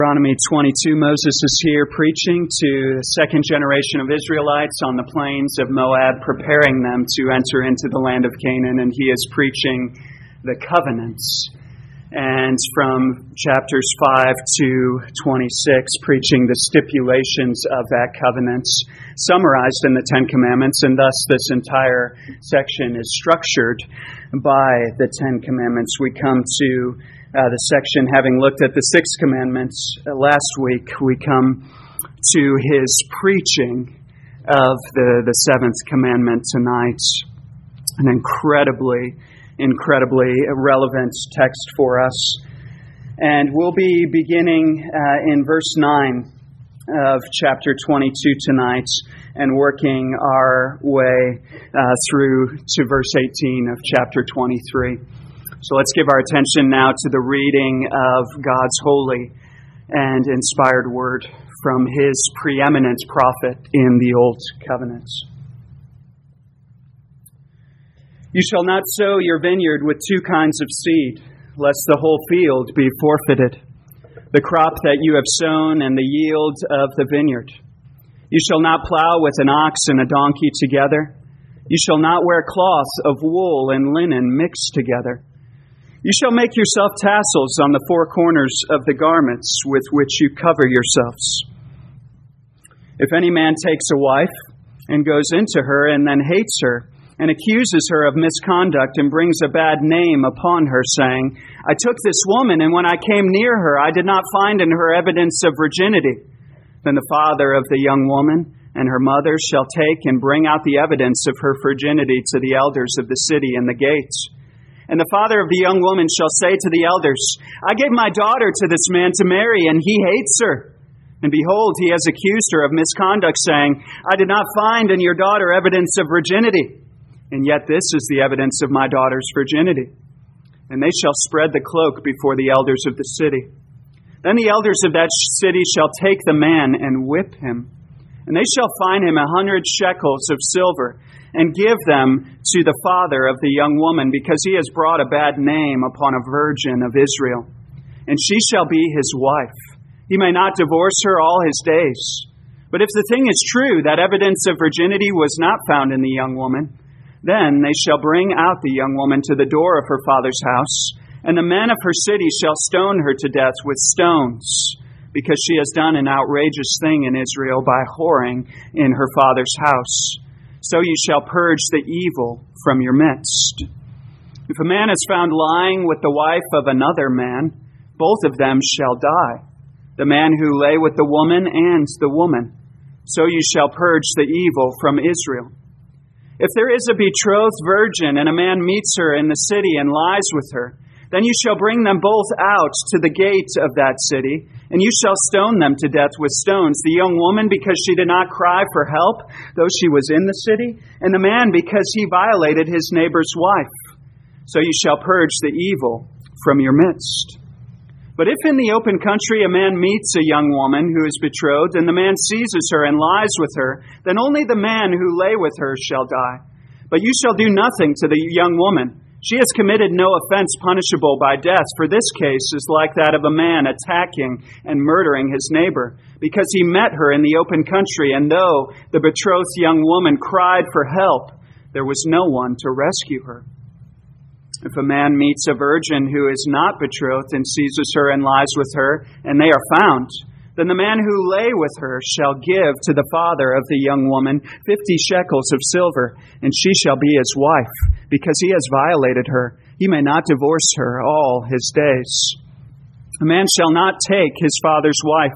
Deuteronomy 22, Moses is here preaching to the second generation of Israelites on the plains of Moab, preparing them to enter into the land of Canaan, and he is preaching the covenants. And from chapters 5 to 26, preaching the stipulations of that covenant, summarized in the Ten Commandments, and thus this entire section is structured by the Ten Commandments. We come to the section, having looked at the Sixth Commandments last week, we come to his preaching of the Seventh Commandment tonight. An incredibly relevant text for us. And we'll be beginning in verse 9 of chapter 22 tonight and working our way through to verse 18 of chapter 23. So let's give our attention now to the reading of God's holy and inspired word from his preeminent prophet in the Old Covenant. You shall not sow your vineyard with two kinds of seed, lest the whole field be forfeited, the crop that you have sown and the yield of the vineyard. You shall not plow with an ox and a donkey together. You shall not wear cloth of wool and linen mixed together. You shall make yourself tassels on the four corners of the garments with which you cover yourselves. If any man takes a wife and goes into her and then hates her and accuses her of misconduct and brings a bad name upon her, saying, I took this woman, and when I came near her, I did not find in her evidence of virginity, then the father of the young woman and her mother shall take and bring out the evidence of her virginity to the elders of the city and the gates. And the father of the young woman shall say to the elders, I gave my daughter to this man to marry, and he hates her. And behold, he has accused her of misconduct, saying, I did not find in your daughter evidence of virginity. And yet this is the evidence of my daughter's virginity. And they shall spread the cloak before the elders of the city. Then the elders of that city shall take the man and whip him. And they shall fine him 100 shekels of silver, and give them to the father of the young woman, because he has brought a bad name upon a virgin of Israel. And she shall be his wife. He may not divorce her all his days. But if the thing is true, that evidence of virginity was not found in the young woman, then they shall bring out the young woman to the door of her father's house, and the men of her city shall stone her to death with stones, because she has done an outrageous thing in Israel by whoring in her father's house. So you shall purge the evil from your midst. If a man is found lying with the wife of another man, both of them shall die, the man who lay with the woman and the woman. So you shall purge the evil from Israel. If there is a betrothed virgin and a man meets her in the city and lies with her, then you shall bring them both out to the gate of that city, and you shall stone them to death with stones, the young woman because she did not cry for help, though she was in the city, and the man because he violated his neighbor's wife. So you shall purge the evil from your midst. But if in the open country a man meets a young woman who is betrothed, and the man seizes her and lies with her, then only the man who lay with her shall die. But you shall do nothing to the young woman. She has committed no offense punishable by death, for this case is like that of a man attacking and murdering his neighbor, because he met her in the open country, and though the betrothed young woman cried for help, there was no one to rescue her. If a man meets a virgin who is not betrothed and seizes her and lies with her, and they are found, then the man who lay with her shall give to the father of the young woman 50 shekels of silver, and she shall be his wife, because he has violated her. He may not divorce her all his days. A man shall not take his father's wife,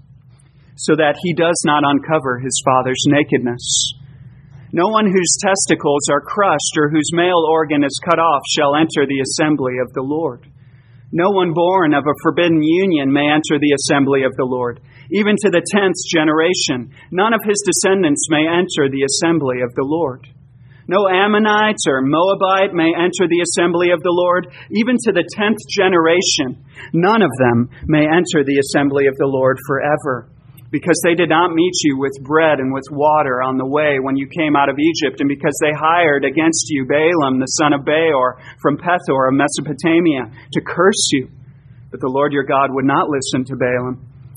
so that he does not uncover his father's nakedness. No one whose testicles are crushed or whose male organ is cut off shall enter the assembly of the Lord. No one born of a forbidden union may enter the assembly of the Lord. Even to the 10th generation, none of his descendants may enter the assembly of the Lord. No Ammonite or Moabite may enter the assembly of the Lord. Even to the 10th generation, none of them may enter the assembly of the Lord forever. because they did not meet you with bread and with water on the way when you came out of Egypt, and because they hired against you Balaam, the son of Beor, from Pethor of Mesopotamia, to curse you. But the Lord your God would not listen to Balaam.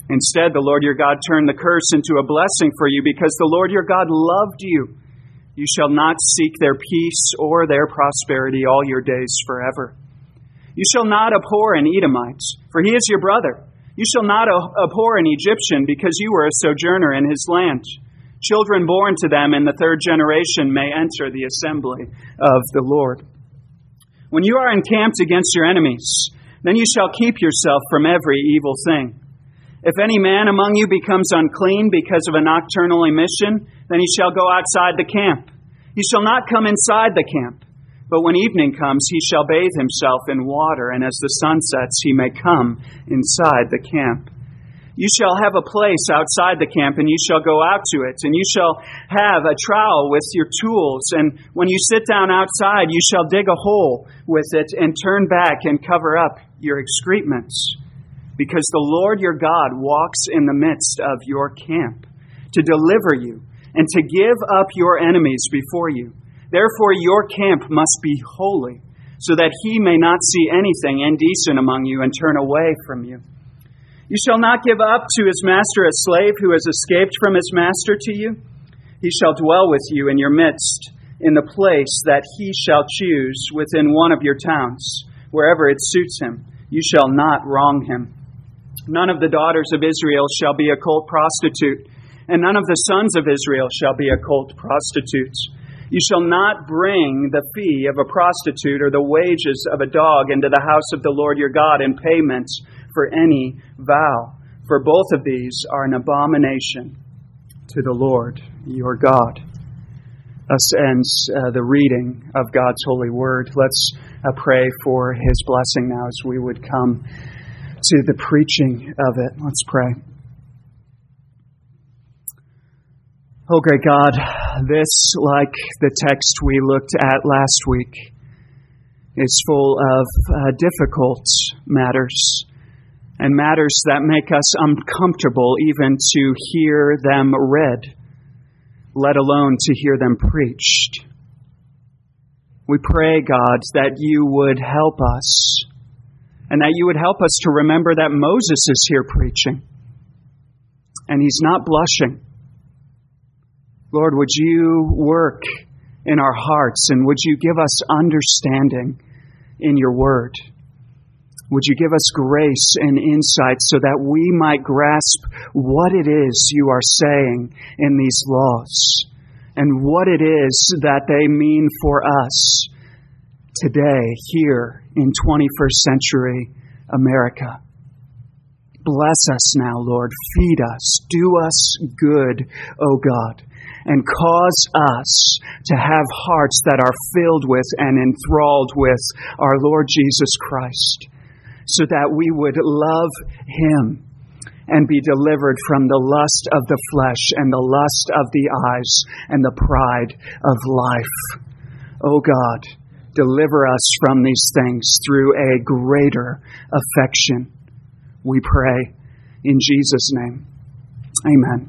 Instead, the Lord your God turned the curse into a blessing for you because the Lord your God loved you. You shall not seek their peace or their prosperity all your days forever. You shall not abhor an Edomite, for he is your brother. You shall not abhor an Egyptian, because you were a sojourner in his land. Children born to them in the third generation may enter the assembly of the Lord. When you are encamped against your enemies, then you shall keep yourself from every evil thing. If any man among you becomes unclean because of a nocturnal emission, then he shall go outside the camp. He shall not come inside the camp. But when evening comes, he shall bathe himself in water, and as the sun sets, he may come inside the camp. You shall have a place outside the camp, and you shall go out to it, and you shall have a trowel with your tools, and when you sit down outside, you shall dig a hole with it, and turn back and cover up your excrements. Because the Lord your God walks in the midst of your camp, to deliver you, and to give up your enemies before you. Therefore your camp must be holy, so that he may not see anything indecent among you and turn away from you. You shall not give up to his master a slave who has escaped from his master to you. He shall dwell with you in your midst, in the place that he shall choose within one of your towns, wherever it suits him. You shall not wrong him. None of the daughters of Israel shall be a cult prostitute, and none of the sons of Israel shall be a cult prostitute. You shall not bring the fee of a prostitute or the wages of a dog into the house of the Lord your God in payment for any vow, for both of these are an abomination to the Lord your God. Thus ends the reading of God's holy word. Let's pray for his blessing now as we would come to the preaching of it. Let's pray. Oh, great God, this, like the text we looked at last week, is full of difficult matters, and matters that make us uncomfortable even to hear them read, let alone to hear them preached. We pray, God, that you would help us, and that you would help us to remember that Moses is here preaching, and he's not blushing. Lord, would you work in our hearts, and would you give us understanding in your word? Would you give us grace and insight so that we might grasp what it is you are saying in these laws, and what it is that they mean for us today, here in 21st century America? Bless us now, Lord. Feed us. Do us good, O God. And cause us to have hearts that are filled with and enthralled with our Lord Jesus Christ, so that we would love him and be delivered from the lust of the flesh and the lust of the eyes and the pride of life. O God, deliver us from these things through a greater affection. We pray in Jesus' name. Amen.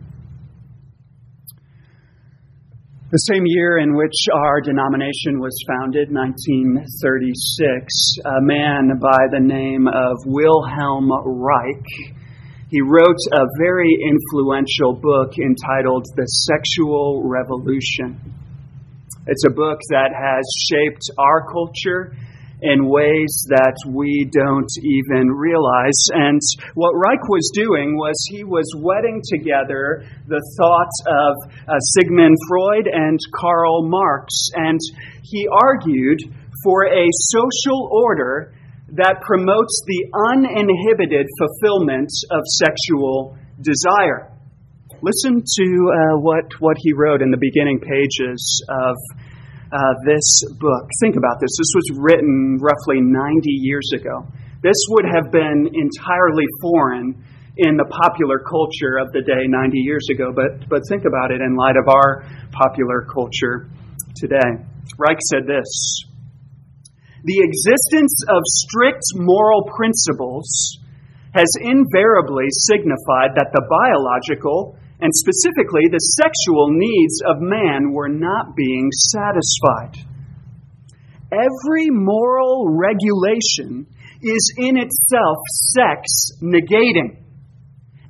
The same year in which our denomination was founded, 1936, a man by the name of Wilhelm Reich, he wrote a very influential book entitled The Sexual Revolution. It's a book that has shaped our culture in ways that we don't even realize. And what Reich was doing was he was wedding together the thoughts of Sigmund Freud and Karl Marx. And he argued for a social order that promotes the uninhibited fulfillment of sexual desire. Listen to what he wrote in the beginning pages of this book. Think about this. This was written roughly 90 years ago. This would have been entirely foreign in the popular culture of the day 90 years ago, but think about it in light of our popular culture today. Reich said this: "The existence of strict moral principles has invariably signified that the biological and specifically the sexual needs of man were not being satisfied. Every moral regulation is in itself sex negating,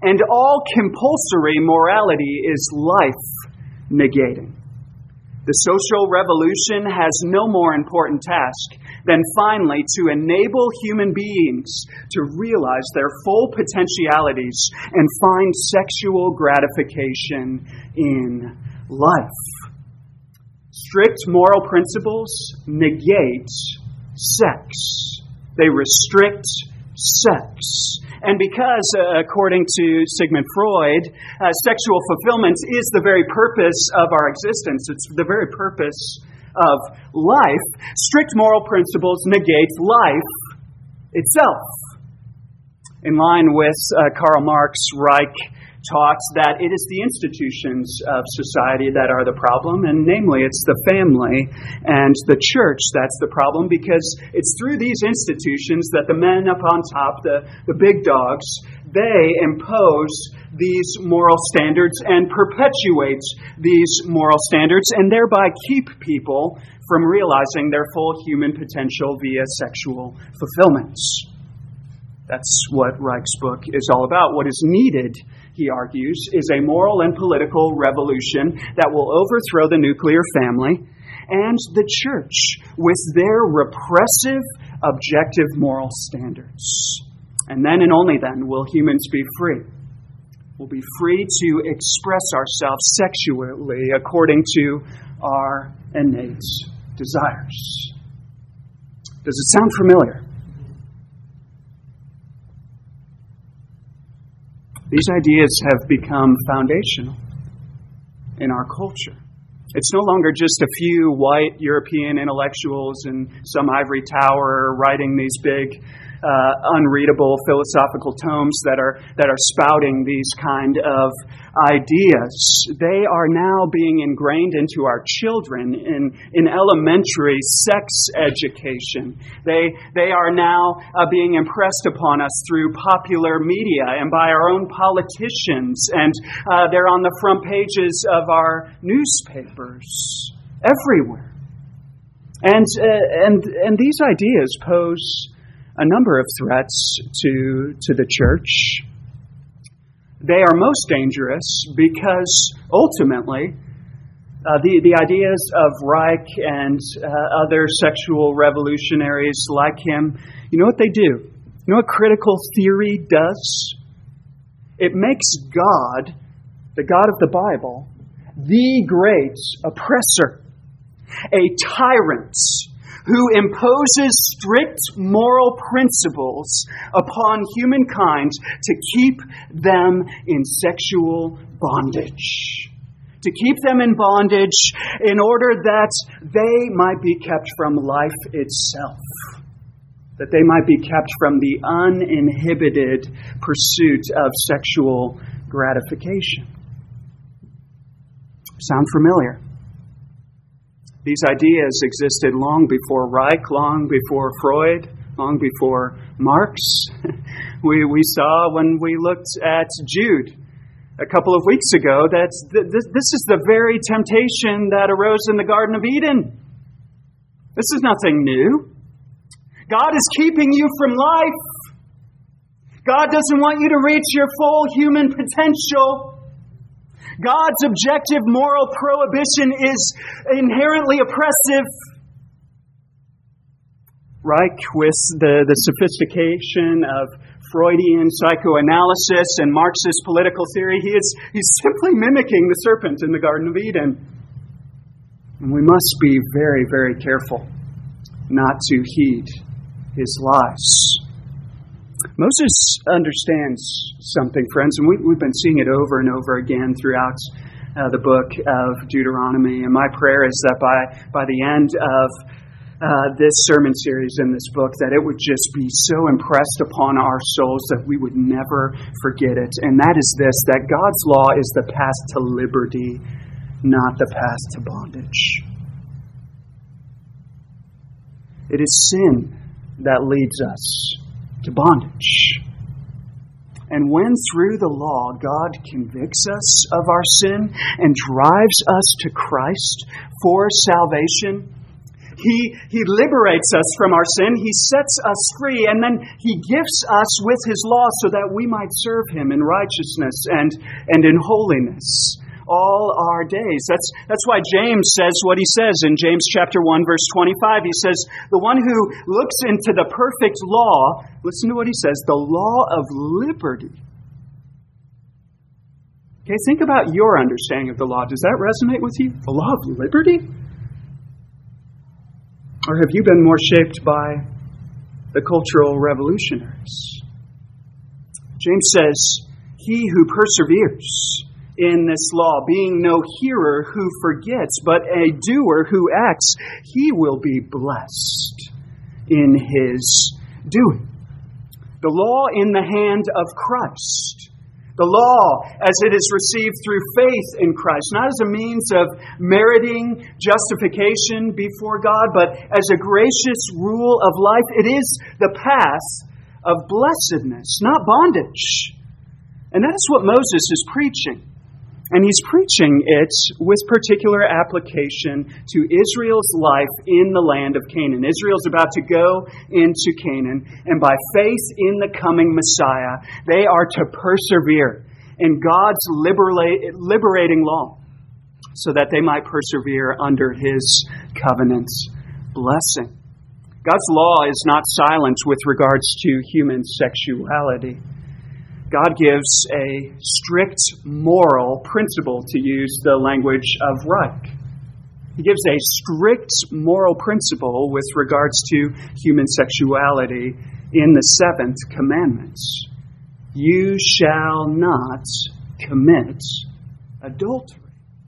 And all compulsory morality is life-negating. The social revolution has no more important task than finally to enable human beings to realize their full potentialities and find sexual gratification in life. Strict moral principles negate sex. They restrict sex. And because, according to Sigmund Freud, sexual fulfillment is the very purpose of our existence, it's the very purpose of life, strict moral principles negate life itself. In line with Karl Marx, Reich taught that it is the institutions of society that are the problem, and namely it's the family and the church that's the problem, because it's through these institutions that the men up on top, the big dogs, they impose these moral standards and perpetuate these moral standards and thereby keep people from realizing their full human potential via sexual fulfillments. That's what Reich's book is all about. What is needed, he argues, is a moral and political revolution that will overthrow the nuclear family and the church with their repressive, objective moral standards. And then and only then will humans be free. We'll be free to express ourselves sexually according to our innate desires. Does it sound familiar? These ideas have become foundational in our culture. It's no longer just a few white European intellectuals in some ivory tower writing these big, unreadable philosophical tomes that are spouting these kind of ideas. They are now being ingrained into our children in elementary sex education. They are now being impressed upon us through popular media and by our own politicians, and they're on the front pages of our newspapers everywhere. And these ideas pose a number of threats to the church. They are most dangerous because ultimately the ideas of Reich and other sexual revolutionaries like him, you know what they do? You know what critical theory does? It makes God, the God of the Bible, the great oppressor, a tyrant who imposes strict moral principles upon humankind to keep them in sexual bondage. To keep them in bondage in order that they might be kept from life itself. That they might be kept from the uninhibited pursuit of sexual gratification. Sound familiar? These ideas existed long before Reich, long before Freud, long before Marx. We saw when we looked at Jude a couple of weeks ago that this is the very temptation that arose in the Garden of Eden. This is nothing new. God is keeping you from life. God doesn't want you to reach your full human potential. God's objective moral prohibition is inherently oppressive. Reich, with the sophistication of Freudian psychoanalysis and Marxist political theory, he's simply mimicking the serpent in the Garden of Eden. And we must be very, very careful not to heed his lies. Moses understands something, friends, and we've been seeing it over and over again throughout the book of Deuteronomy. And my prayer is that by the end of this sermon series in this book, that it would just be so impressed upon our souls that we would never forget it. And that is this, that God's law is the path to liberty, not the path to bondage. It is sin that leads us to bondage. And when through the law God convicts us of our sin and drives us to Christ for salvation, He liberates us from our sin. He sets us free, and then He gifts us with His law so that we might serve Him in righteousness and in holiness all our days. That's why James says what he says in James chapter 1, verse 25. He says, the one who looks into the perfect law, listen to what he says, the law of liberty. Okay, think about your understanding of the law. Does that resonate with you? The law of liberty? Or have you been more shaped by the cultural revolutionaries? James says, he who perseveres in this law, being no hearer who forgets, but a doer who acts, he will be blessed in his doing. The law in the hand of Christ. The law as it is received through faith in Christ, not as a means of meriting justification before God, but as a gracious rule of life. It is the path of blessedness, not bondage. And that is what Moses is preaching. And he's preaching it with particular application to Israel's life in the land of Canaan. Israel's about to go into Canaan, and by faith in the coming Messiah, they are to persevere in God's liberating law so that they might persevere under His covenant blessing. God's law is not silent with regards to human sexuality. God gives a strict moral principle, to use the language of Reich. He gives a strict moral principle with regards to human sexuality in the seventh commandment. You shall not commit adultery.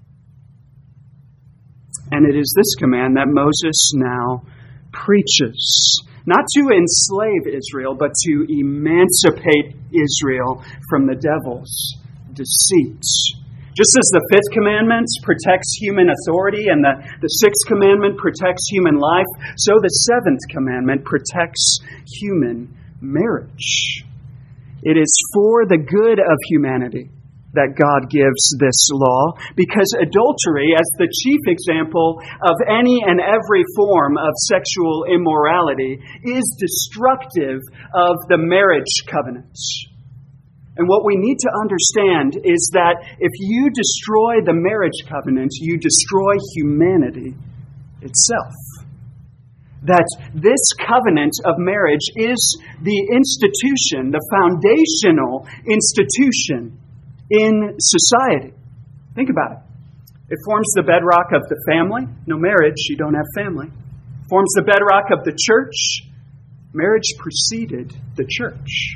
And it is this command that Moses now preaches. Not to enslave Israel, but to emancipate Israel from the devil's deceit. Just as the fifth commandment protects human authority and the sixth commandment protects human life, so the seventh commandment protects human marriage. It is for the good of humanity that God gives this law, because adultery, as the chief example of any and every form of sexual immorality, is destructive of the marriage covenant. And what we need to understand is that if you destroy the marriage covenant, you destroy humanity itself. That this covenant of marriage is the institution, the foundational institution in society. Think about it. It forms the bedrock of the family. No marriage, you don't have family. It forms the bedrock of the church. Marriage preceded the church.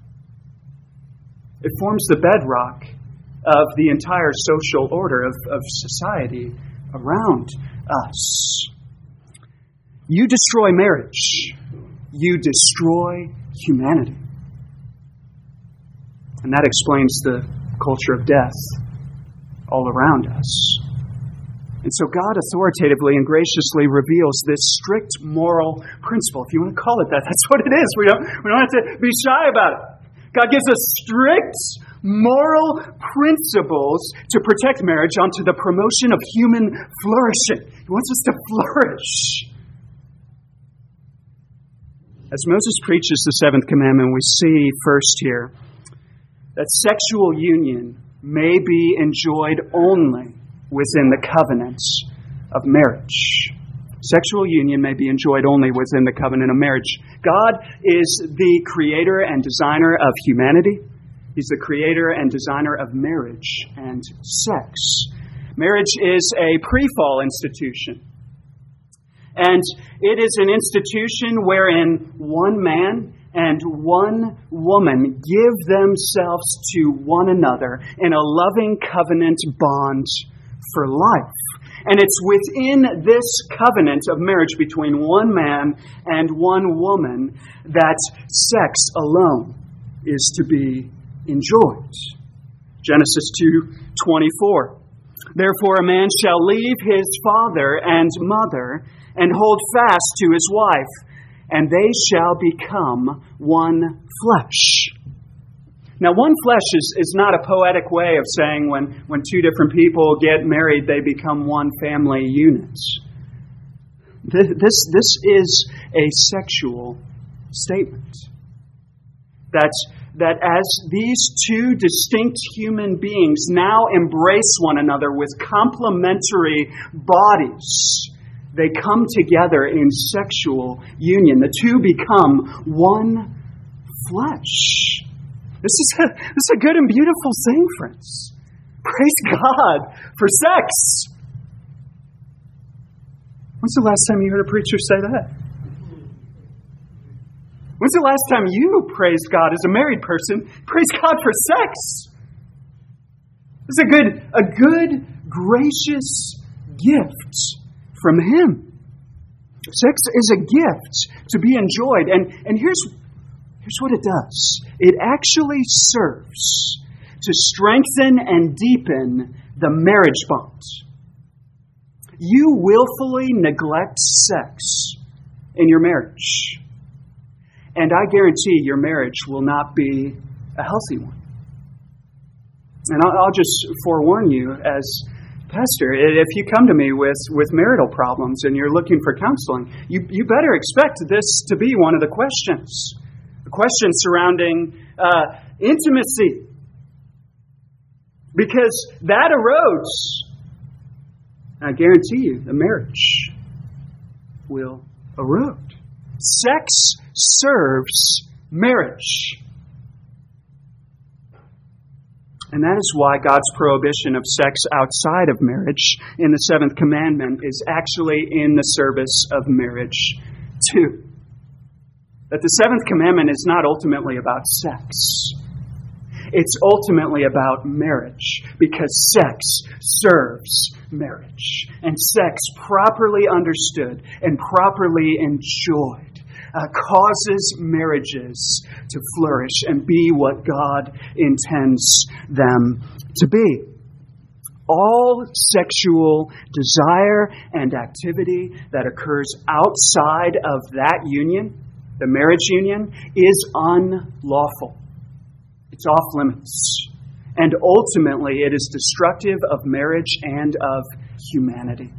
It forms the bedrock of the entire social order of society around us. You destroy marriage, you destroy humanity. And that explains the culture of death all around us. And so God authoritatively and graciously reveals this strict moral principle. If you want to call it that, that's what it is. We don't have to be shy about it. God gives us strict moral principles to protect marriage onto the promotion of human flourishing. He wants us to flourish. As Moses preaches the seventh commandment, we see first here that sexual union may be enjoyed only within the covenants of marriage. Sexual union may be enjoyed only within the covenant of marriage. God is the creator and designer of humanity. He's the creator and designer of marriage and sex. Marriage is a pre-fall institution. And it is an institution wherein one man and one woman give themselves to one another in a loving covenant bond for life. And it's within this covenant of marriage between one man and one woman that sex alone is to be enjoyed. Genesis 2:24. Therefore a man shall leave his father and mother and hold fast to his wife, and they shall become one flesh. Now, one flesh is not a poetic way of saying when two different people get married, they become one family unit. This is a sexual statement. That as these two distinct human beings now embrace one another with complementary bodies, they come together in sexual union. The two become one flesh. This is a good and beautiful thing, friends. Praise God for sex. When's the last time you heard a preacher say that? When's the last time you praised God as a married person? Praise God for sex. It's a good, gracious gift from Him. Sex is a gift to be enjoyed. And here's what it does. It actually serves to strengthen and deepen the marriage bond. You willfully neglect sex in your marriage, and I guarantee your marriage will not be a healthy one. And I'll just forewarn you as pastor, if you come to me with marital problems and you're looking for counseling, you better expect this to be one of the questions. The question surrounding intimacy. Because that erodes, I guarantee you, the marriage will erode. Sex serves marriage. And that is why God's prohibition of sex outside of marriage in the seventh commandment is actually in the service of marriage too. That the seventh commandment is not ultimately about sex. It's ultimately about marriage, because sex serves marriage. And sex, properly understood and properly enjoyed, causes marriages to flourish and be what God intends them to be. All sexual desire and activity that occurs outside of that union, the marriage union, is unlawful. It's off limits. And ultimately, it is destructive of marriage and of humanity.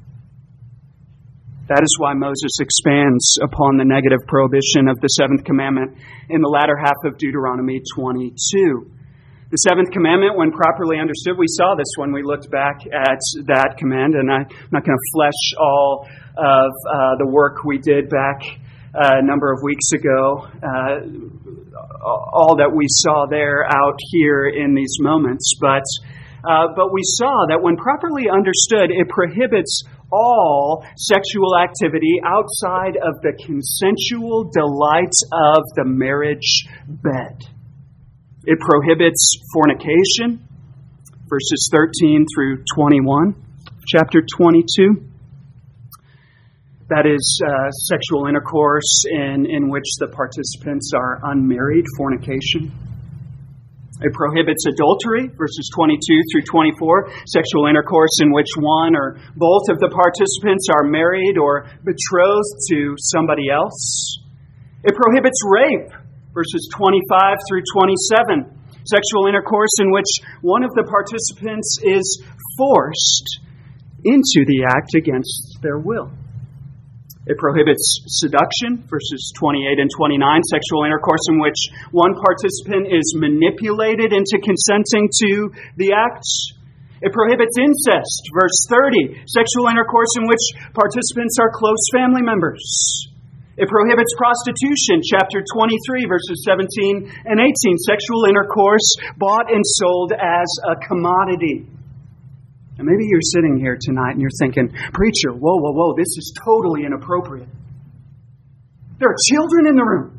That is why Moses expands upon the negative prohibition of the seventh commandment in the latter half of Deuteronomy 22. The seventh commandment, when properly understood, we saw this when we looked back at that command, and I'm not going to flesh all of the work we did back a number of weeks ago, all that we saw there out here in these moments. But we saw that when properly understood, it prohibits all sexual activity outside of the consensual delights of the marriage bed. It prohibits fornication, verses 13 through 21, chapter 22. That is sexual intercourse in which the participants are unmarried, fornication. It prohibits adultery, verses 22 through 24, sexual intercourse in which one or both of the participants are married or betrothed to somebody else. It prohibits rape, verses 25 through 27, sexual intercourse in which one of the participants is forced into the act against their will. It prohibits seduction, verses 28 and 29, sexual intercourse in which one participant is manipulated into consenting to the act. It prohibits incest, verse 30, sexual intercourse in which participants are close family members. It prohibits prostitution, chapter 23, verses 17 and 18, sexual intercourse bought and sold as a commodity. And maybe you're sitting here tonight and you're thinking, preacher, whoa, this is totally inappropriate. There are children in the room.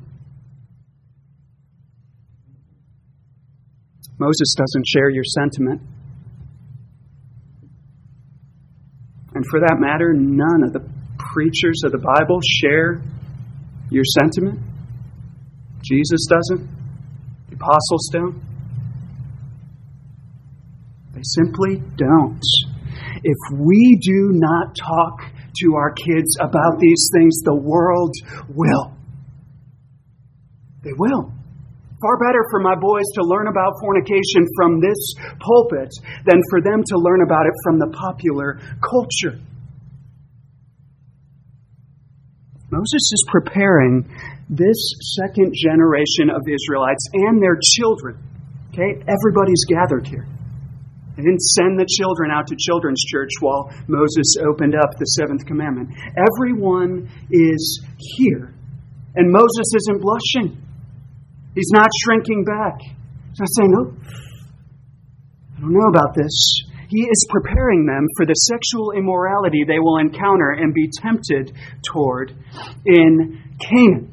Moses doesn't share your sentiment. And for that matter, none of the preachers of the Bible share your sentiment. Jesus doesn't. The apostles don't. They simply don't. If we do not talk to our kids about these things, the world will. They will. Far better for my boys to learn about fornication from this pulpit than for them to learn about it from the popular culture. Moses is preparing this second generation of Israelites and their children. Okay, everybody's gathered here. They didn't send the children out to children's church while Moses opened up the seventh commandment. Everyone is here. And Moses isn't blushing. He's not shrinking back. He's not saying, "Oh, I don't know about this." He is preparing them for the sexual immorality they will encounter and be tempted toward in Canaan.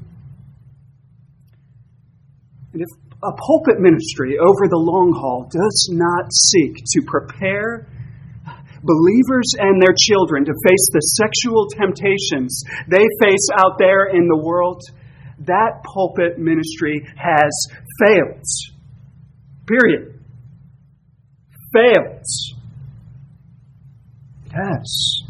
And if a pulpit ministry over the long haul does not seek to prepare believers and their children to face the sexual temptations they face out there in the world, that pulpit ministry has failed. Period. Failed. It has.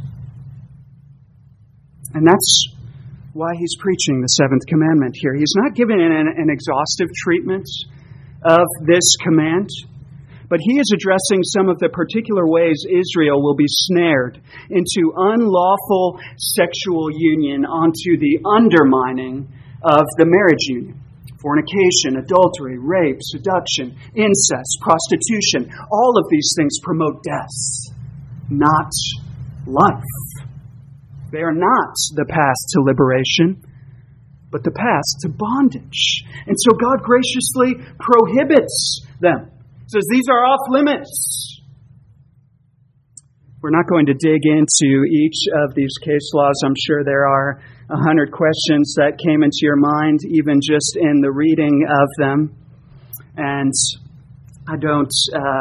And that's why he's preaching the seventh commandment here. He's not giving an exhaustive treatment of this command, but he is addressing some of the particular ways Israel will be snared into unlawful sexual union, onto the undermining of the marriage union. Fornication, adultery, rape, seduction, incest, prostitution, all of these things promote death, not life. They are not the path to liberation, but the path to bondage. And so God graciously prohibits them. He says these are off limits. We're not going to dig into each of these case laws. I'm sure there are 100 questions that came into your mind, even just in the reading of them. And I don't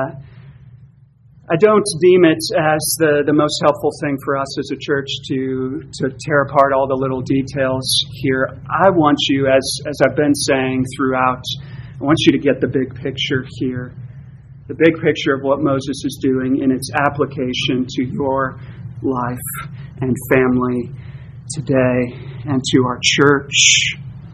deem it as the most helpful thing for us as a church to tear apart all the little details here. I want you, as I've been saying throughout, I want you to get the big picture here. The big picture of what Moses is doing in its application to your life and family today and to our church.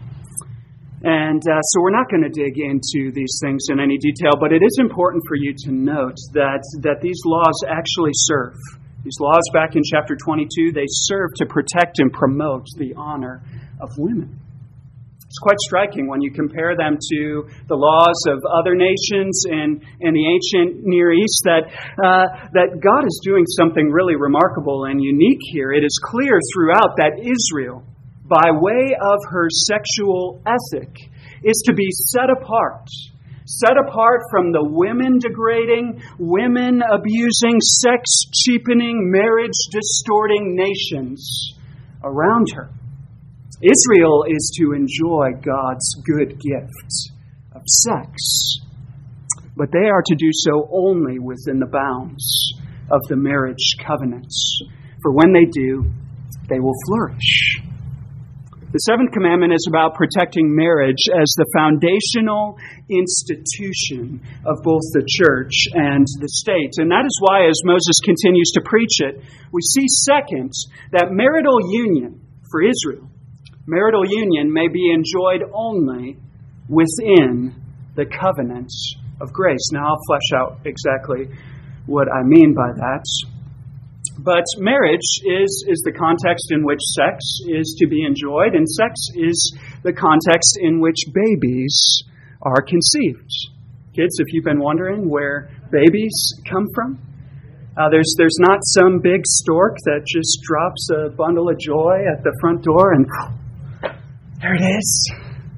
And so we're not going to dig into these things in any detail, but it is important for you to note that these laws actually serve. These laws back in chapter 22, they serve to protect and promote the honor of women. It's quite striking when you compare them to the laws of other nations in the ancient Near East that God is doing something really remarkable and unique here. It is clear throughout that Israel, by way of her sexual ethic, is to be set apart from the women-degrading, women-abusing, sex-cheapening, marriage-distorting nations around her. Israel is to enjoy God's good gift of sex, but they are to do so only within the bounds of the marriage covenants. For when they do, they will flourish. The seventh commandment is about protecting marriage as the foundational institution of both the church and the state. And that is why, as Moses continues to preach it, we see, second, that marital union for Israel, marital union may be enjoyed only within the covenant of grace. Now, I'll flesh out exactly what I mean by that. But marriage is the context in which sex is to be enjoyed, and sex is the context in which babies are conceived. Kids, if you've been wondering where babies come from, there's not some big stork that just drops a bundle of joy at the front door and there it is.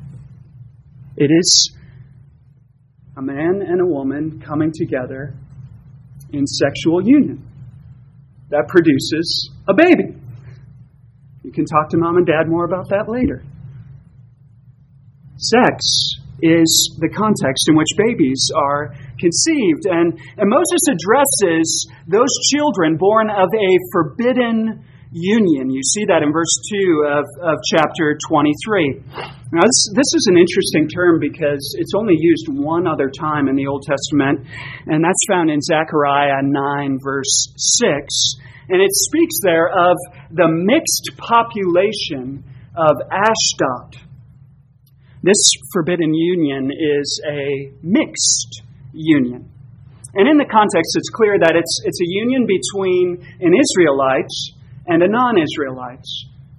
It is a man and a woman coming together in sexual union that produces a baby. You can talk to mom and dad more about that later. Sex is the context in which babies are conceived. And Moses addresses those children born of a forbidden union. You see that in verse 2 of chapter 23. Now, this is an interesting term because it's only used one other time in the Old Testament, and that's found in Zechariah 9, verse 6. And it speaks there of the mixed population of Ashdod. This forbidden union is a mixed union. And in the context, it's clear that it's a union between an Israelite and a non-Israelite.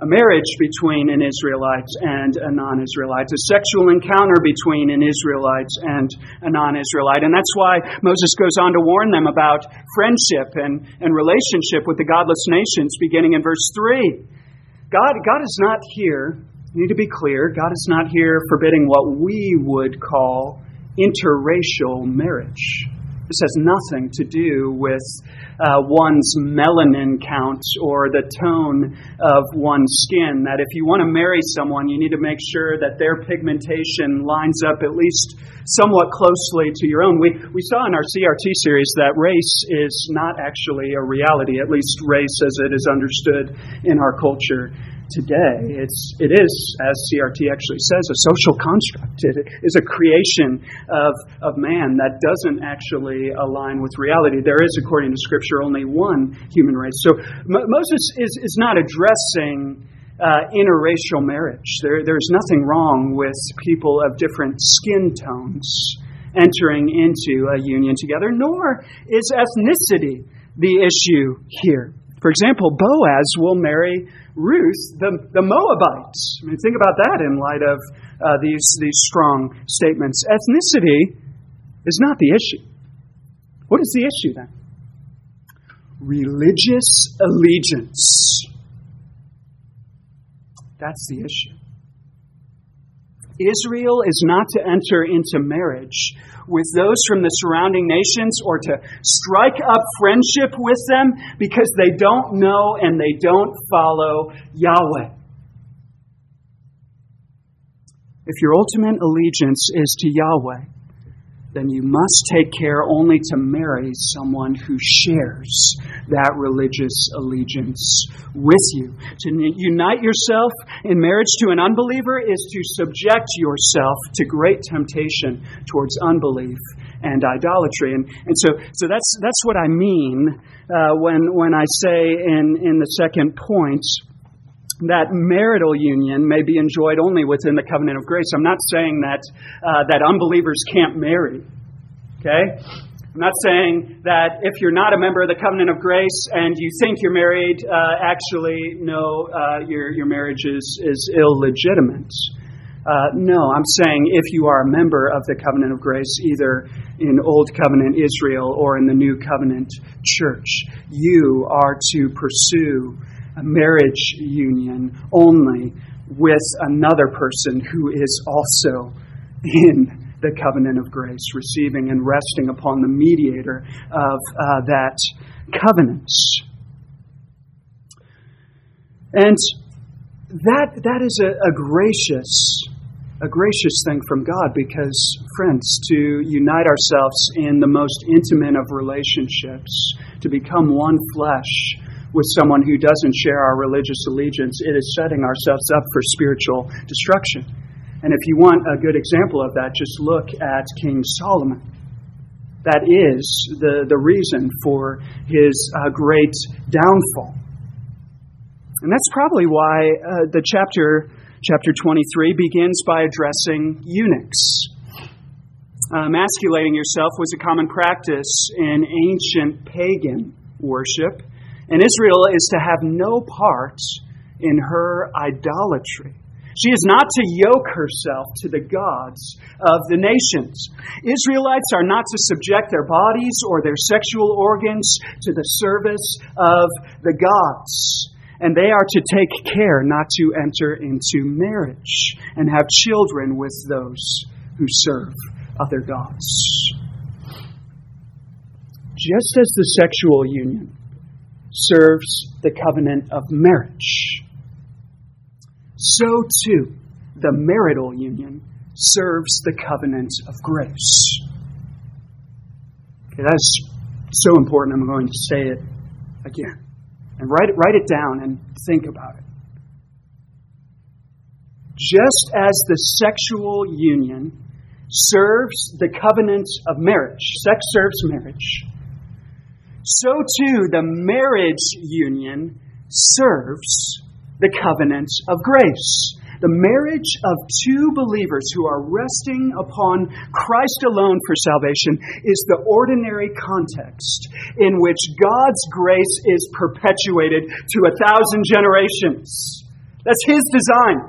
a marriage between an Israelite and a non-Israelite, a sexual encounter between an Israelite and a non-Israelite. And that's why Moses goes on to warn them about friendship and relationship with the godless nations, beginning in verse 3. God is not here, you need to be clear, God is not here forbidding what we would call interracial marriage. This has nothing to do with one's melanin count or the tone of one's skin. That if you want to marry someone, you need to make sure that their pigmentation lines up at least somewhat closely to your own. We saw in our CRT series that race is not actually a reality, at least race as it is understood in our culture today. It is, as CRT actually says, a social construct. It is a creation of man that doesn't actually align with reality. There is, according to Scripture, only one human race. So Moses is not addressing interracial marriage. There's nothing wrong with people of different skin tones entering into a union together, nor is ethnicity the issue here. For example, Boaz will marry Ruth, the Moabites. I mean, think about that in light of these strong statements. Ethnicity is not the issue. What is the issue then? Religious allegiance. That's the issue. Israel is not to enter into marriage with those from the surrounding nations or to strike up friendship with them because they don't know and they don't follow Yahweh. If your ultimate allegiance is to Yahweh, then you must take care only to marry someone who shares that religious allegiance with you. To unite yourself in marriage to an unbeliever is to subject yourself to great temptation towards unbelief and idolatry. And so that's what I mean when I say in the second point that marital union may be enjoyed only within the covenant of grace. I'm not saying that unbelievers can't marry. Okay? I'm not saying that if you're not a member of the covenant of grace and you think you're married, actually, no, your marriage is illegitimate. No, I'm saying if you are a member of the covenant of grace, either in Old Covenant Israel or in the New Covenant Church, you are to pursue a marriage union only with another person who is also in the covenant of grace, receiving and resting upon the mediator of that covenant. And that is a gracious thing from God because, friends, to unite ourselves in the most intimate of relationships, to become one flesh with someone who doesn't share our religious allegiance, it is setting ourselves up for spiritual destruction. And if you want a good example of that, just look at King Solomon. That is the reason for his great downfall. And that's probably why the chapter 23 begins by addressing eunuchs. Emasculating yourself was a common practice in ancient pagan worship. And Israel is to have no part in her idolatry. She is not to yoke herself to the gods of the nations. Israelites are not to subject their bodies or their sexual organs to the service of the gods. And they are to take care not to enter into marriage and have children with those who serve other gods. Just as the sexual union serves the covenant of marriage, so too the marital union serves the covenant of grace. Okay, that's so important, I'm going to say it again. And write it down and think about it. Just as the sexual union serves the covenant of marriage, sex serves marriage, so too the marriage union serves the covenant of grace. The marriage of two believers who are resting upon Christ alone for salvation is the ordinary context in which God's grace is perpetuated to 1,000 generations. That's His design.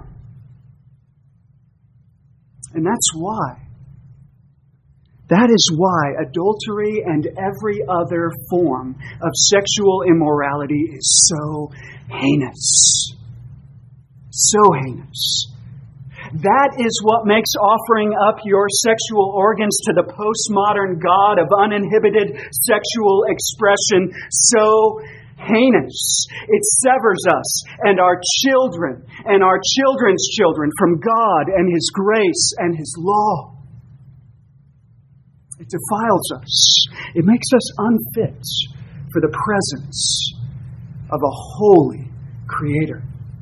And that's why. That is why adultery and every other form of sexual immorality is so heinous. So heinous. That is what makes offering up your sexual organs to the postmodern God of uninhibited sexual expression so heinous. It severs us and our children and our children's children from God and His grace and His law. It defiles us. It makes us unfit for the presence of a holy Creator.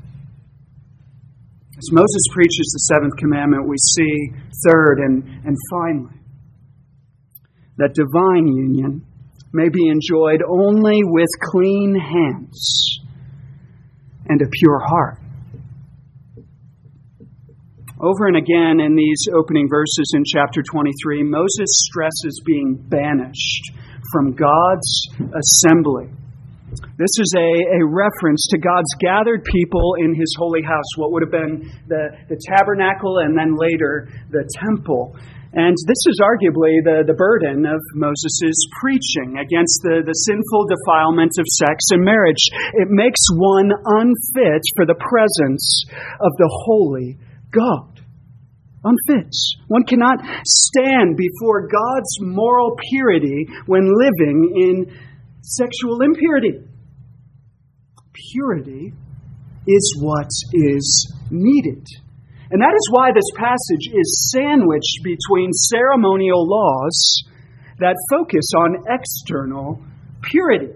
As Moses preaches the seventh commandment, we see, third and finally, that divine union may be enjoyed only with clean hands and a pure heart. Over and again in these opening verses in chapter 23, Moses stresses being banished from God's assembly. This is a reference to God's gathered people in His holy house, what would have been the tabernacle and then later the temple. And this is arguably the burden of Moses' preaching against the sinful defilement of sex and marriage. It makes one unfit for the presence of the holy God. Unfit. One cannot stand before God's moral purity when living in sexual impurity. Purity is what is needed. And that is why this passage is sandwiched between ceremonial laws that focus on external purity.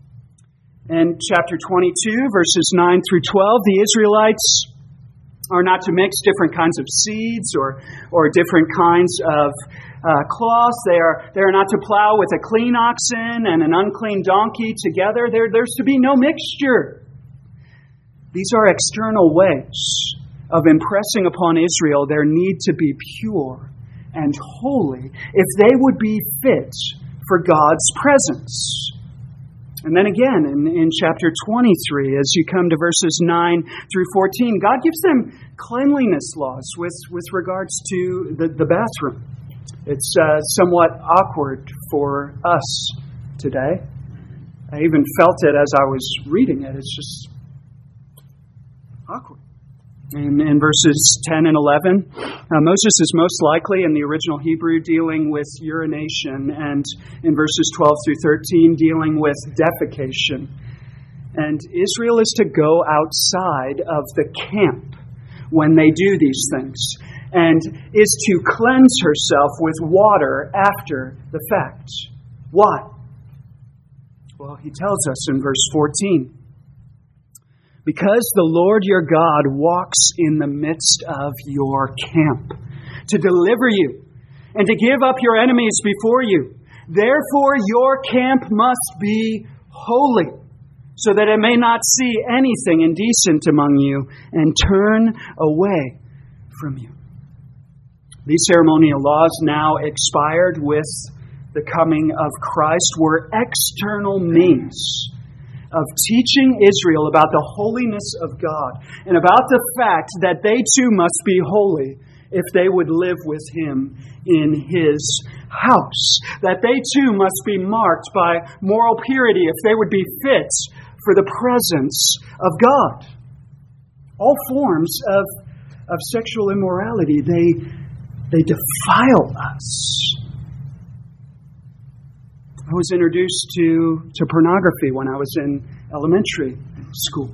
In chapter 22, verses 9 through 12, the Israelites are not to mix different kinds of seeds or different kinds of cloths. They are not to plow with a clean oxen and an unclean donkey together. There's to be no mixture. These are external ways of impressing upon Israel their need to be pure and holy if they would be fit for God's presence. And then again in chapter 23, as you come to verses 9 through 14, God gives them cleanliness laws with regards to the bathroom. It's somewhat awkward for us today. I even felt it as I was reading it. It's just awkward. In verses 10 and 11, Moses is most likely in the original Hebrew dealing with urination, and in verses 12 through 13 dealing with defecation. And Israel is to go outside of the camp when they do these things, and is to cleanse herself with water after the fact. Why? Well, he tells us in verse 14. Because the Lord your God walks in the midst of your camp to deliver you and to give up your enemies before you. Therefore your camp must be holy, so that it may not see anything indecent among you and turn away from you. These ceremonial laws, now expired with the coming of Christ, were external means of teaching Israel about the holiness of God and about the fact that they too must be holy if they would live with Him in His house. That they too must be marked by moral purity if they would be fit for the presence of God. All forms of sexual immorality, they defile us. I was introduced to pornography when I was in elementary school.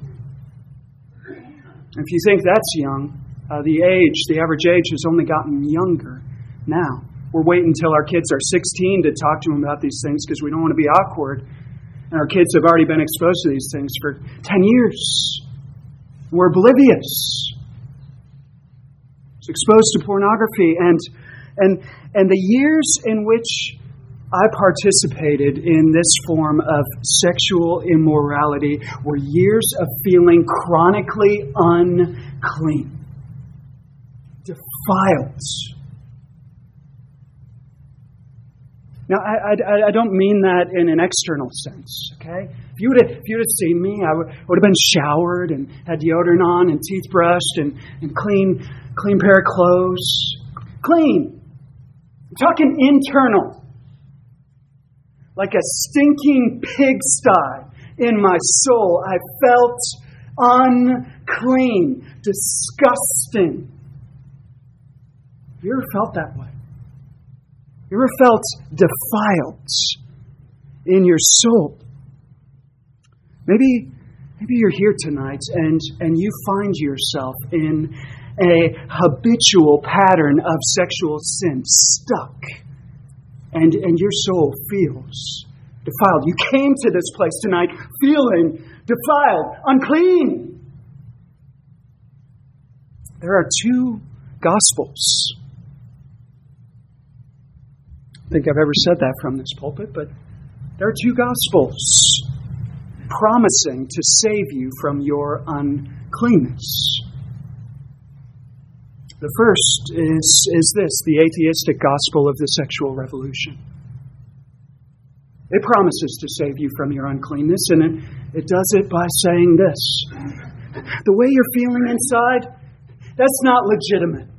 If you think that's young, the average age has only gotten younger now. We're waiting until our kids are 16 to talk to them about these things because we don't want to be awkward. And our kids have already been exposed to these things for 10 years. We're oblivious. It's exposed to pornography. And the years in which I participated in this form of sexual immorality were years of feeling chronically unclean, defiled. Now, I don't mean that in an external sense, okay? If you would have seen me, I would have been showered and had deodorant on and teeth brushed and clean pair of clothes. Clean. I'm talking internal. Like a stinking pigsty in my soul. I felt unclean, disgusting. Have you ever felt that way? You ever felt defiled in your soul? Maybe you're here tonight and you find yourself in a habitual pattern of sexual sin, stuck. And your soul feels defiled. You came to this place tonight feeling defiled, unclean. There are two Gospels. I don't think I've ever said that from this pulpit, but there are two Gospels promising to save you from your uncleanness. The first is this, the atheistic gospel of the sexual revolution. It promises to save you from your uncleanness, and it does it by saying this. The way you're feeling inside, that's not legitimate.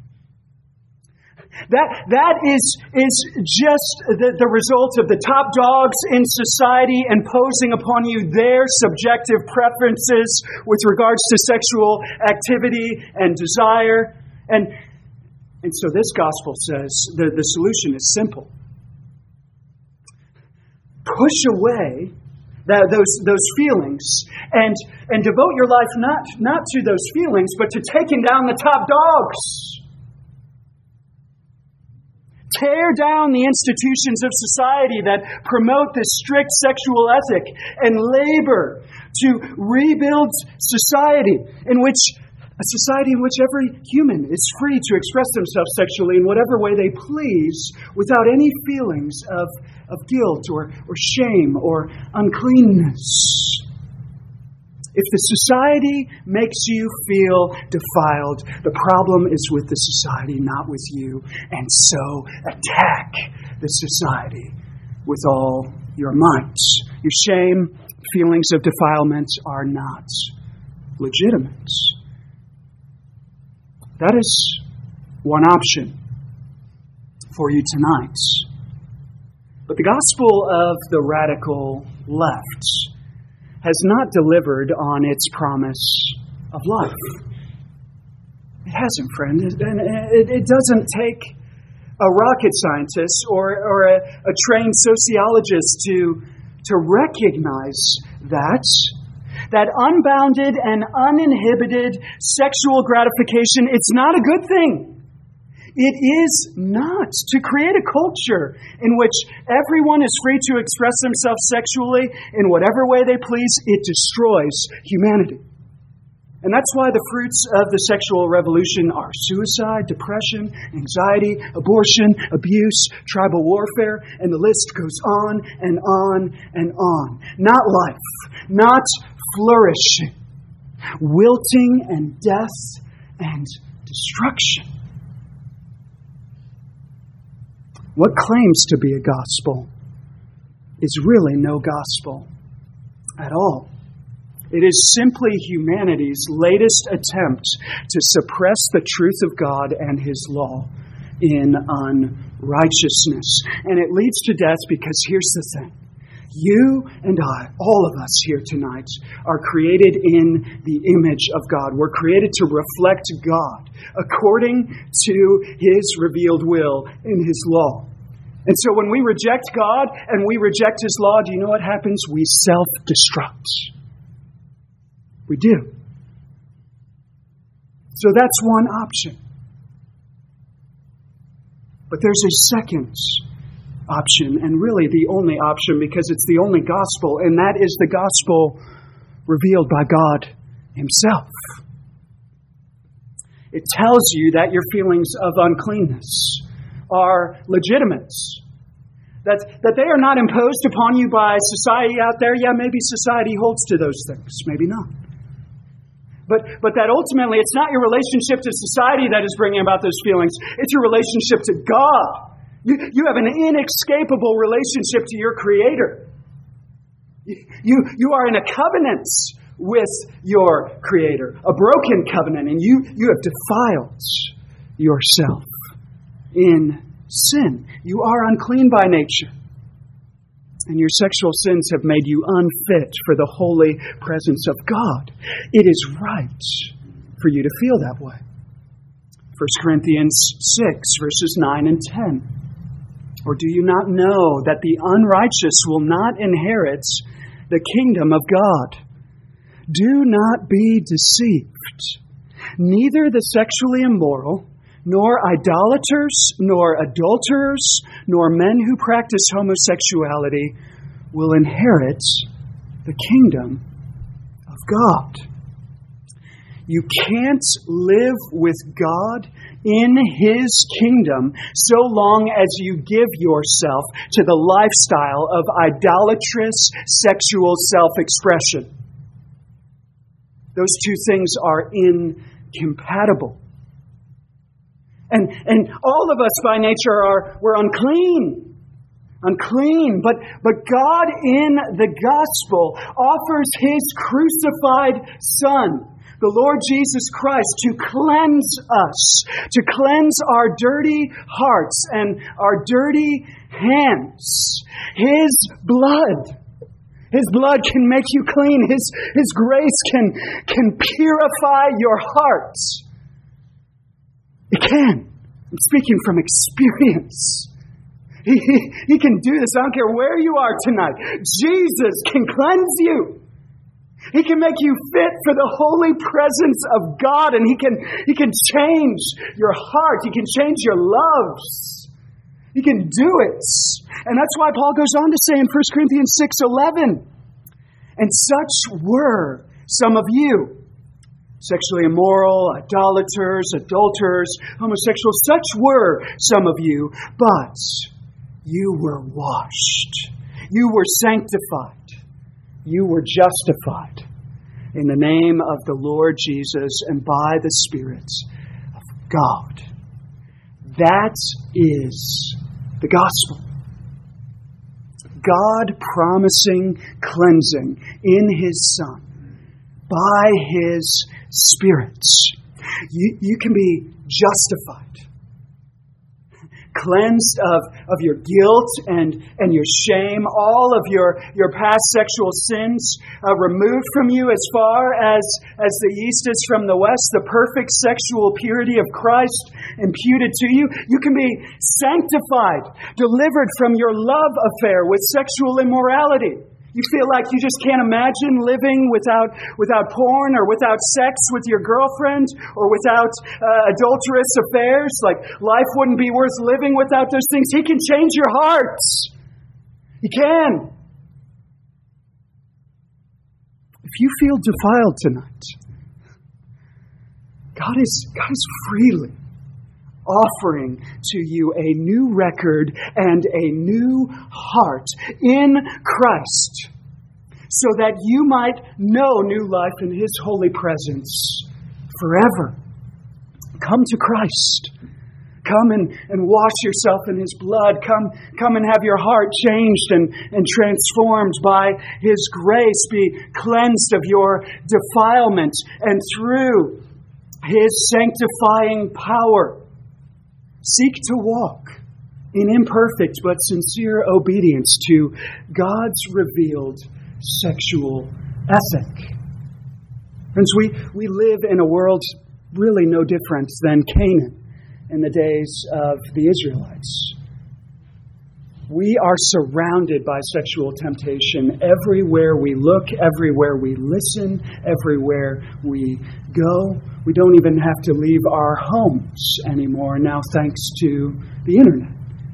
That is just the result of the top dogs in society imposing upon you their subjective preferences with regards to sexual activity and desire. And so this gospel says the solution is simple. Push away those feelings and devote your life not to those feelings, but to taking down the top dogs. Tear down the institutions of society that promote this strict sexual ethic and labor to rebuild society in which every human is free to express themselves sexually in whatever way they please without any feelings of guilt or shame or uncleanness. If the society makes you feel defiled, the problem is with the society, not with you. And so attack the society with all your might. Your shame, feelings of defilement are not legitimate. That is one option for you tonight. But the gospel of the radical left has not delivered on its promise of life. It hasn't, friend. It doesn't take a rocket scientist or a trained sociologist to recognize that unbounded and uninhibited sexual gratification, it's not a good thing. It is not. To create a culture in which everyone is free to express themselves sexually in whatever way they please, it destroys humanity. And that's why the fruits of the sexual revolution are suicide, depression, anxiety, abortion, abuse, tribal warfare, and the list goes on and on and on. Not life, not flourishing, wilting and death and destruction. What claims to be a gospel is really no gospel at all. It is simply humanity's latest attempt to suppress the truth of God and His law in unrighteousness. And it leads to death because here's the thing. You and I, all of us here tonight, are created in the image of God. We're created to reflect God according to His revealed will in His law. And so when we reject God and we reject His law, do you know what happens? We self-destruct. We do. So that's one option. But there's a second option, and really the only option, because it's the only gospel, and that is the gospel revealed by God Himself. It tells you that your feelings of uncleanness are legitimate. That they are not imposed upon you by society out there. Yeah, maybe society holds to those things. Maybe not. But that ultimately it's not your relationship to society that is bringing about those feelings. It's your relationship to God. You have an inescapable relationship to your Creator. You are in a covenant with your Creator, a broken covenant, and you have defiled yourself in sin. You are unclean by nature, and your sexual sins have made you unfit for the holy presence of God. It is right for you to feel that way. 1 Corinthians 6, verses 9 and 10. Or do you not know that the unrighteous will not inherit the kingdom of God? Do not be deceived. Neither the sexually immoral, nor idolaters, nor adulterers, nor men who practice homosexuality will inherit the kingdom of God. You can't live with God in His kingdom so long as you give yourself to the lifestyle of idolatrous sexual self-expression. Those two things are incompatible. And all of us by nature we're unclean. Unclean. But God in the gospel offers His crucified Son, the Lord Jesus Christ, to cleanse us, to cleanse our dirty hearts and our dirty hands. His blood can make you clean. His grace can purify your hearts. It can. I'm speaking from experience. He can do this. I don't care where you are tonight. Jesus can cleanse you. He can make you fit for the holy presence of God, and He can change your heart. He can change your loves. He can do it. And that's why Paul goes on to say in 1 Corinthians 6:11, and such were some of you, sexually immoral, idolaters, adulterers, homosexuals, such were some of you, but you were washed. You were sanctified. You were justified in the name of the Lord Jesus and by the Spirit of God. That is the gospel. God promising cleansing in His Son by His Spirit. You can be justified. Cleansed of your guilt and your shame, all of your past sexual sins removed from you as far as the east is from the west, the perfect sexual purity of Christ imputed to you. You can be sanctified, delivered from your love affair with sexual immorality. You feel like you just can't imagine living without porn or without sex with your girlfriend or without adulterous affairs. Like life wouldn't be worth living without those things. He can change your hearts. He can. If you feel defiled tonight, God is freely offering to you a new record and a new heart in Christ, so that you might know new life in His holy presence forever. Come to Christ. Come and wash yourself in His blood. Come and have your heart changed and transformed by His grace. Be cleansed of your defilement, and through His sanctifying power, seek to walk in imperfect but sincere obedience to God's revealed sexual ethic. Friends, we live in a world really no different than Canaan in the days of the Israelites. We are surrounded by sexual temptation everywhere we look, everywhere we listen, everywhere we go. We don't even have to leave our homes anymore now, thanks to the internet.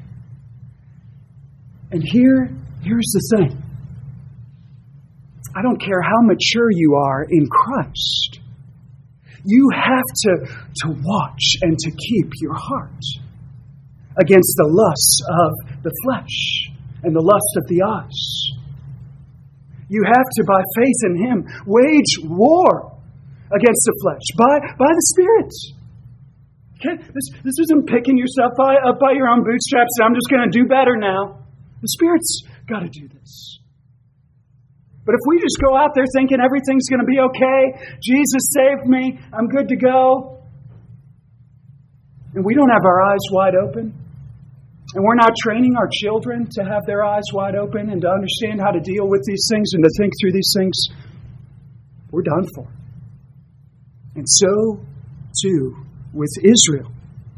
And here's the thing. I don't care how mature you are in Christ. You have to watch and to keep your heart against the lusts of the flesh and the lusts of the eyes. You have to, by faith in Him, wage war against the flesh by the Spirit. This isn't picking yourself up by your own bootstraps and I'm just going to do better now. The Spirit's got to do this. But if we just go out there thinking everything's going to be okay, Jesus saved me, I'm good to go, and we don't have our eyes wide open, and we're not training our children to have their eyes wide open and to understand how to deal with these things and to think through these things, we're done for. And so, too, with Israel.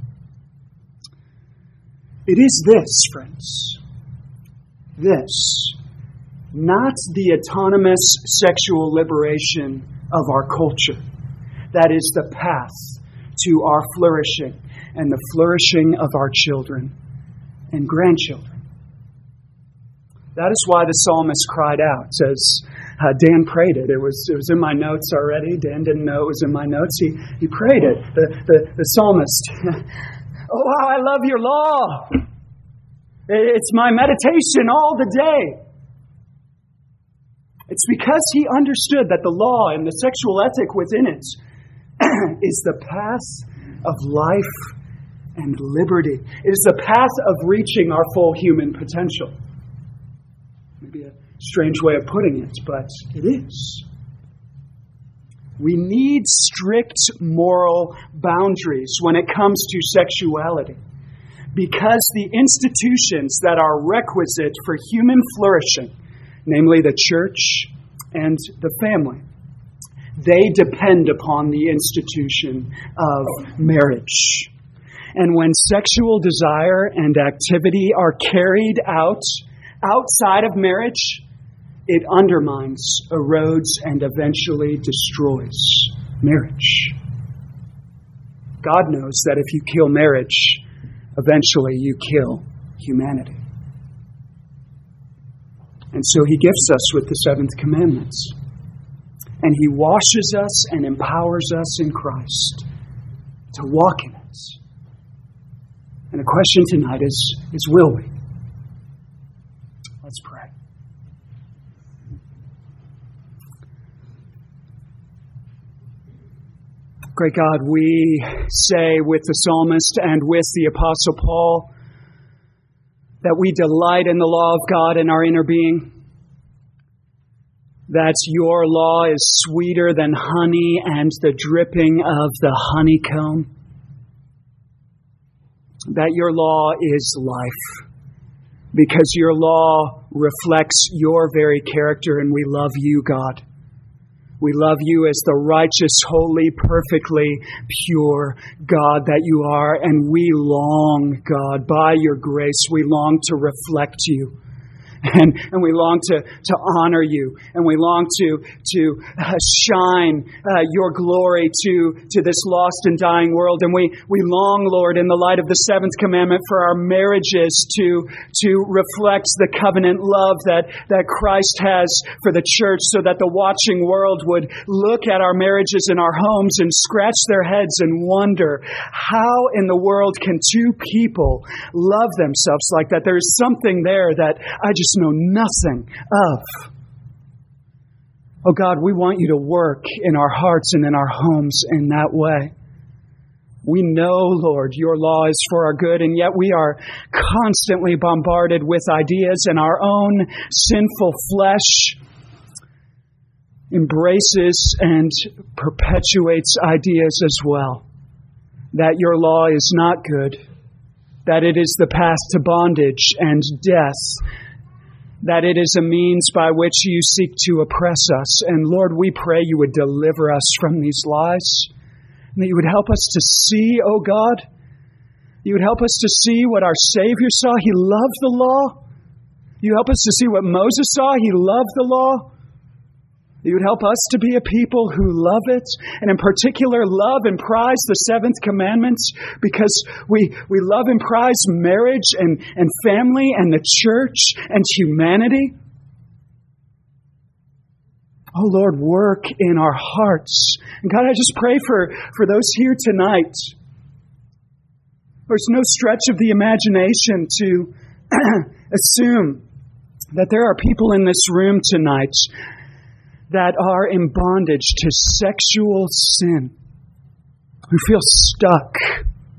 It is this, friends. This. Not the autonomous sexual liberation of our culture. That is the path to our flourishing and the flourishing of our children and grandchildren. That is why the psalmist cried out. As Dan prayed it. It was in my notes already. Dan didn't know it was in my notes. He prayed it. The psalmist. Oh, how I love your law. It's my meditation all the day. It's because he understood that the law and the sexual ethic within it is the path of life and liberty. It is the path of reaching our full human potential. Maybe a strange way of putting it, but it is. We need strict moral boundaries when it comes to sexuality, because the institutions that are requisite for human flourishing, namely the church and the family, they depend upon the institution of marriage. And when sexual desire and activity are carried out outside of marriage, it undermines, erodes, and eventually destroys marriage. God knows that if you kill marriage, eventually you kill humanity. And so He gifts us with the seventh commandment. And He washes us and empowers us in Christ to walk in it. And the question tonight is will we? Let's pray. Great God, we say with the psalmist and with the Apostle Paul that we delight in the law of God in our inner being, that your law is sweeter than honey and the dripping of the honeycomb, that your law is life, because your law reflects your very character, and we love you, God. We love you as the righteous, holy, perfectly pure God that you are. And we long, God, by your grace, we long to reflect you. And we long to honor you. And we long to shine your glory to this lost and dying world. And we long, Lord, in the light of the seventh commandment, for our marriages to reflect the covenant love that Christ has for the church, so that the watching world would look at our marriages and our homes and scratch their heads and wonder, how in the world can two people love themselves like that? There is something there that I just know nothing of. Oh God, we want you to work in our hearts and in our homes in that way. We know, Lord, your law is for our good, and yet we are constantly bombarded with ideas, and our own sinful flesh embraces and perpetuates ideas as well, that your law is not good, that it is the path to bondage and death, that it is a means by which you seek to oppress us. And Lord, we pray you would deliver us from these lies, and that you would help us to see, oh God, you would help us to see what our Savior saw. He loved the law. You help us to see what Moses saw. He loved the law. You would help us to be a people who love it, and in particular love and prize the seventh commandment, because we love and prize marriage and family and the church and humanity. Oh Lord, work in our hearts. And God, I just pray for those here tonight. There's no stretch of the imagination to assume that there are people in this room tonight that are in bondage to sexual sin, who feel stuck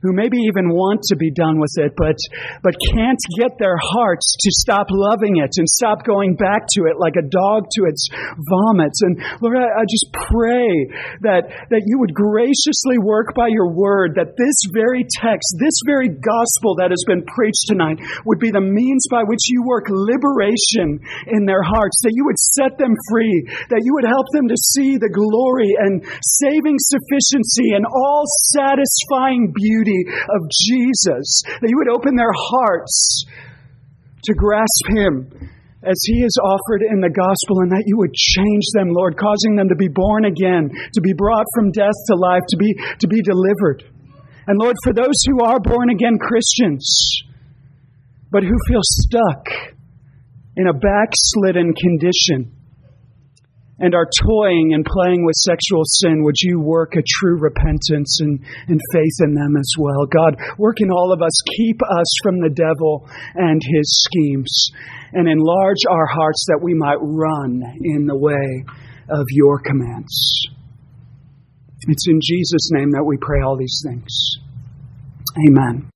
who maybe even want to be done with it, but can't get their hearts to stop loving it and stop going back to it like a dog to its vomits. And Lord, I just pray that you would graciously work by your word, that this very text, this very gospel that has been preached tonight would be the means by which you work liberation in their hearts, that you would set them free, that you would help them to see the glory and saving sufficiency and all satisfying beauty of Jesus, that you would open their hearts to grasp Him as He is offered in the gospel, and that you would change them, Lord, causing them to be born again, to be brought from death to life, to be delivered. And Lord, for those who are born again Christians, but who feel stuck in a backslidden condition, and are toying and playing with sexual sin, would you work a true repentance and faith in them as well? God, work in all of us. Keep us from the devil and his schemes, and enlarge our hearts that we might run in the way of your commands. It's in Jesus' name that we pray all these things. Amen.